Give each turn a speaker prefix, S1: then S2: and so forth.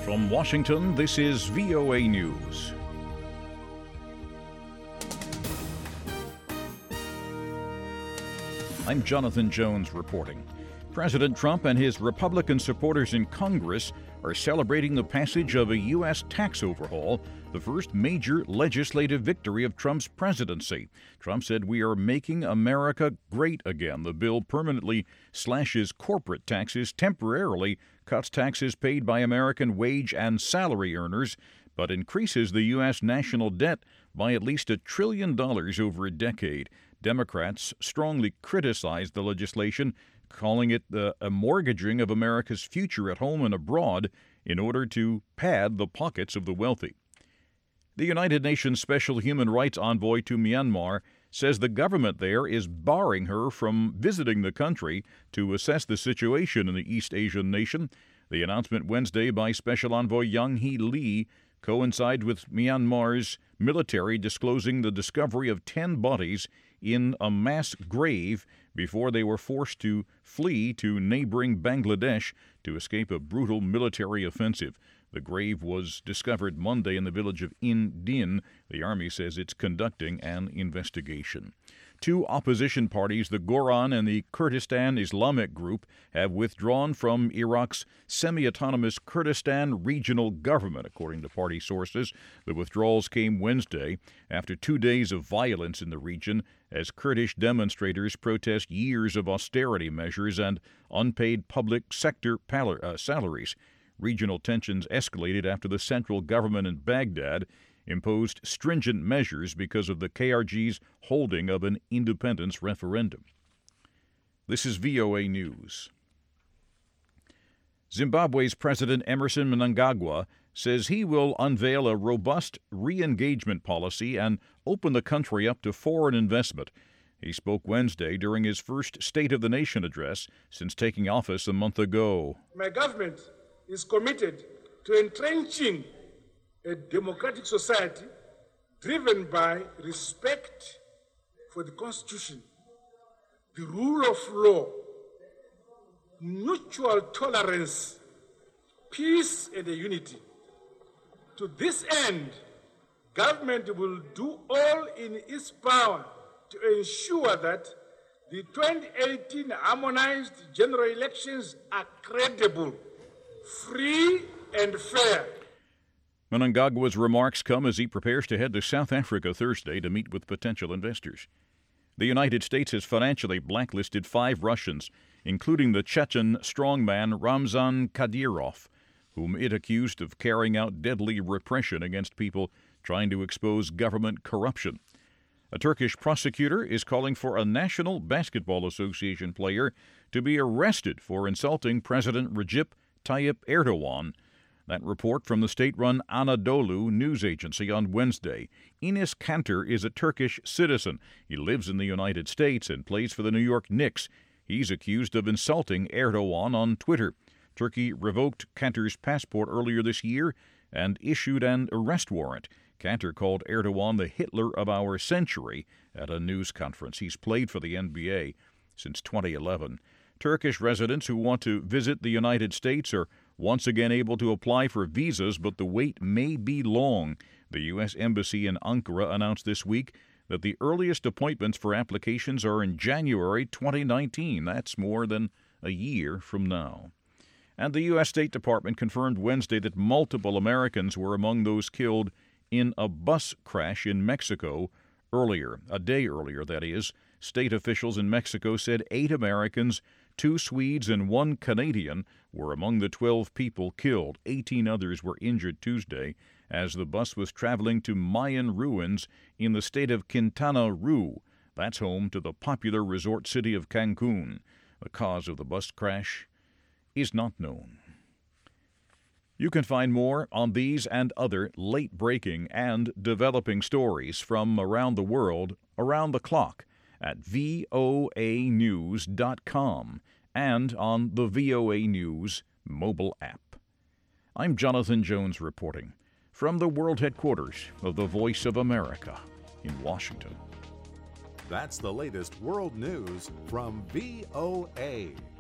S1: From Washington, this is VOA News. I'm Jonathan Jones reporting. President Trump and his Republican supporters in Congress are celebrating the passage of a U.S. tax overhaul, the first major legislative victory of Trump's presidency. Trump said, "We are making America great again." The bill permanently slashes corporate taxes, temporarily cuts taxes paid by American wage and salary earners, but increases the U.S. national debt by at least $1 trillion over a decade. Democrats strongly criticized the legislation, calling it a mortgaging of America's future at home and abroad in order to pad the pockets of the wealthy. The United Nations Special Human Rights Envoy to Myanmar says the government there is barring her from visiting the country to assess the situation in the East Asian nation. The announcement Wednesday by Special Envoy Yang Hee Lee coincides with Myanmar's military disclosing the discovery of 10 bodies in a mass grave before they were forced to flee to neighboring Bangladesh to escape a brutal military offensive. The grave was discovered Monday in the village of In Din. The army says it's conducting an investigation. Two opposition parties, the Goran and the Kurdistan Islamic Group, have withdrawn from Iraq's semi-autonomous Kurdistan regional government, according to party sources. The withdrawals came Wednesday after 2 days of violence in the region as Kurdish demonstrators protest years of austerity measures and unpaid public sector salaries. Regional tensions escalated after the central government in Baghdad imposed stringent measures because of the KRG's holding of an independence referendum. This is VOA News. Zimbabwe's President Emmerson Mnangagwa says he will unveil a robust re-engagement policy and open the country up to foreign investment. He spoke Wednesday during his first State of the Nation address since taking office a month ago.
S2: My government is committed to entrenching a democratic society driven by respect for the Constitution, the rule of law, mutual tolerance, peace, and unity. To this end, government will do all in its power to ensure that the 2018 harmonized general elections are credible, free, and fair.
S1: Mnangagwa's remarks come as he prepares to head to South Africa Thursday to meet with potential investors. The United States has financially blacklisted 5 Russians, including the Chechen strongman Ramzan Kadyrov, whom it accused of carrying out deadly repression against people trying to expose government corruption. A Turkish prosecutor is calling for a National Basketball Association player to be arrested for insulting President Recep Tayyip Erdogan. That report from the state-run Anadolu news agency on Wednesday. Enes Kanter is a Turkish citizen. He lives in the United States and plays for the New York Knicks. He's accused of insulting Erdogan on Twitter. Turkey revoked Kanter's passport earlier this year and issued an arrest warrant. Kanter called Erdogan the Hitler of our century at a news conference. He's played for the NBA since 2011. Turkish residents who want to visit the United States are once again able to apply for visas, but the wait may be long. The U.S. Embassy in Ankara announced this week that the earliest appointments for applications are in January 2019. That's more than a year from now. And the U.S. State Department confirmed Wednesday that multiple Americans were among those killed in a bus crash in Mexico a day earlier, that is. State officials in Mexico said 8 Americans, 2 Swedes, and 1 Canadian were among the 12 people killed. 18 others were injured Tuesday as the bus was traveling to Mayan ruins in the state of Quintana Roo. That's home to the popular resort city of Cancun. The cause of the bus crash is not known. You can find more on these and other late-breaking and developing stories from around the world, around the clock, at voanews.com and on the VOA News mobile app. I'm Jonathan Jones reporting from the world headquarters of the Voice of America in Washington.
S3: That's the latest world news from VOA.